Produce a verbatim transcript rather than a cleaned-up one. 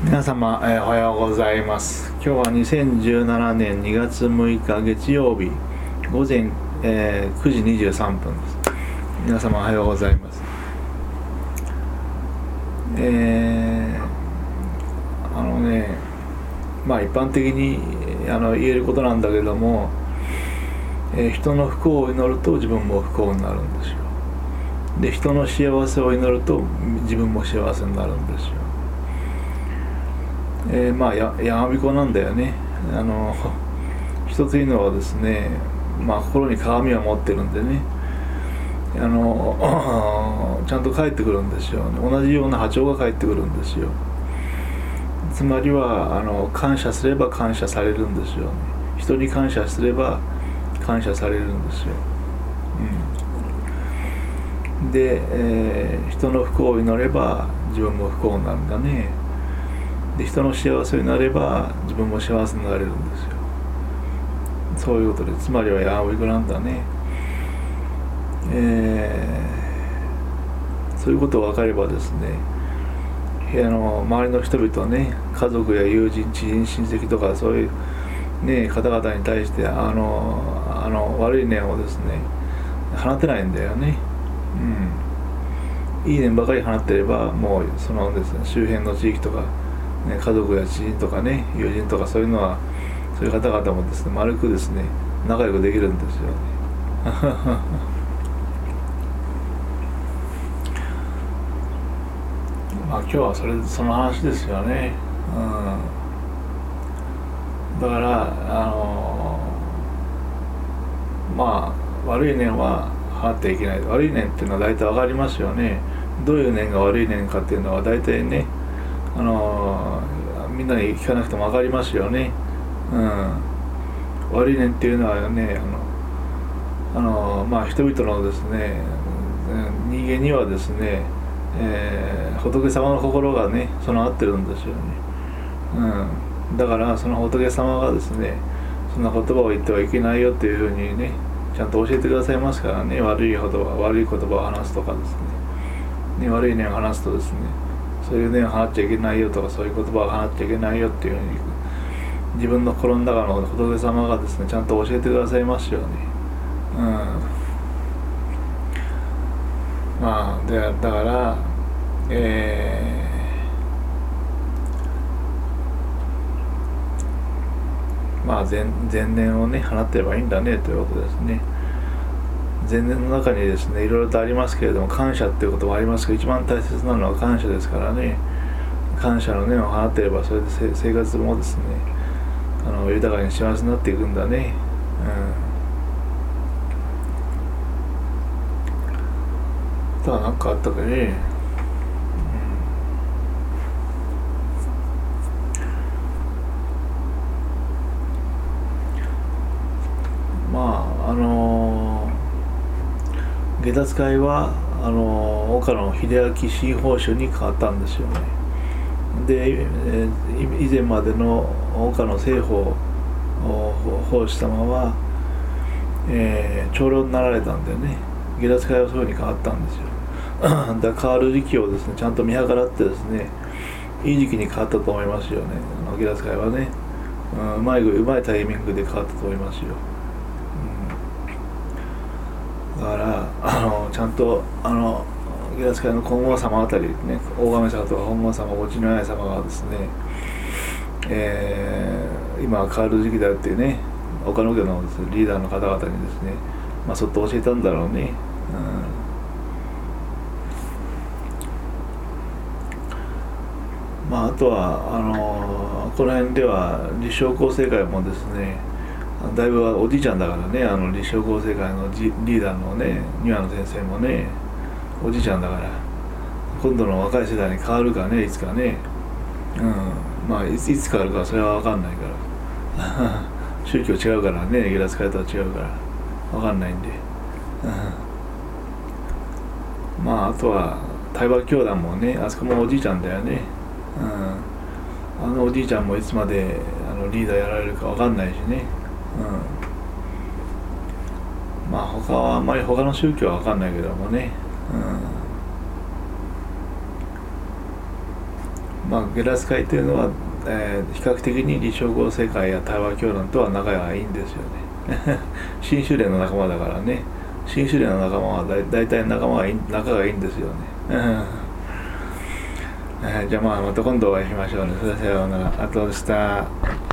皆様、えー、おはようございます。今日はにせんじゅうななねんにがつむいか月曜日午前、えー、くじにじゅうさんぷんです。皆様おはようございます。えー、あのねまあ一般的にあの言えることなんだけども、えー、人の不幸を祈ると自分も不幸になるんですよ。で、人の幸せを祈ると自分も幸せになるんですよ。えー、まあややまびこなんだよね。あの人というのはですね、まあ心に鏡を持ってるんでね、あのちゃんと返ってくるんですよね。同じような波長が返ってくるんですよ。つまりはあの感謝すれば感謝されるんですよね。人に感謝すれば感謝されるんですよ。うん、で、えー、人の不幸を祈れば自分も不幸になるんだね。で、人の幸せになれば自分も幸せになれるんですよ。そういうことで、つまりはやまびこなんだね。えー、そういうことが分かればですね、部屋の周りの人々はね、家族や友人、知人、親戚とかそういう、ね、方々に対してあのあの悪い念をですね放てないんだよね。うん、いい念ばかり放ってれば、もうそのですね、周辺の地域とか、ね、家族や知人とかね、友人とかそういうのは、そういう方々もですね、丸くですね仲良くできるんですよね。まあ今日はそれその話ですよね。うん、だからあのまあ悪い念は放ってはいけない。悪い念っていうのは大体わかりますよね。どういう念が悪い念かっていうのは大体ね、あのみんなに聞かなくてもわかりますよね。うん、悪い念っていうのはね、あのあのまあ人々のですね、人間にはですね、えー、仏様の心がね備わってるんですよね。うん、だからその仏様がですね、そんな言葉を言ってはいけないよっていうふうにねちゃんと教えてくださいますからね。悪い言葉悪い言葉を話すとかですね、ね、悪い念を話すとですね、そういう念を放っちゃいけないよとか、そういう言葉を放っちゃいけないよっていうふうに自分の心の中の仏様がですねちゃんと教えてくださいますよね。うん、まあでだからえー、まあ 前, 前年をね放ってればいいんだねということですね。前年の中にですねいろいろとありますけれども、感謝っていうこともありますけど、一番大切なのは感謝ですからね。感謝の念を放ってれば、それで生活もですねあの豊かに幸せになっていくんだね。うん、ただ何かあったかね。まああの下駄使いはあの岡野秀明新法書に変わったんですよね。で、えー、以前までの岡野清法法師様は、えー、長老になられたんでね、下駄使いはそういうふうに変わったんですよ。だから変わる時期をですねちゃんと見計らってですね、いい時期に変わったと思いますよね。あの下駄使いはね、うん、うまいうまいタイミングで変わったと思いますよ。だからあのちゃんとあの下駄使いの金剛様あたりね、大神様とか本郷様、ごちのや様がですね、えー、今は変わる時期だっていうね、岡野家のです、ね、リーダーの方々にですね、まあそっと教えたんだろうね。うん、まああとはあのこの辺では立正厚生会もですね、だいぶおじいちゃんだからね、あの立正厚生会のリーダーのね庭野先生もねおじいちゃんだから、今度の若い世代に変わるかね、いつかね。うん、まあいついつ変わるかそれは分かんないから宗教違うからね、下駄使いとは違うから分かんないんで、うん、まああとは対話教団もね、あそこもおじいちゃんだよね。うん、あのおじいちゃんもいつまであのリーダーやられるか分かんないしね。うん、まあ他はあんまり他の宗教は分かんないけどもね、うん、 まあ、ゲラス会というのは、えー、比較的に理想合成会や対話教論とは仲がいいんですよね新種連の仲間だからね。新種連の仲間はだ大体仲間がいい仲がいいんですよねえー、じゃあまあまた今度お会いしましょうね。それではさようなら。あとでした。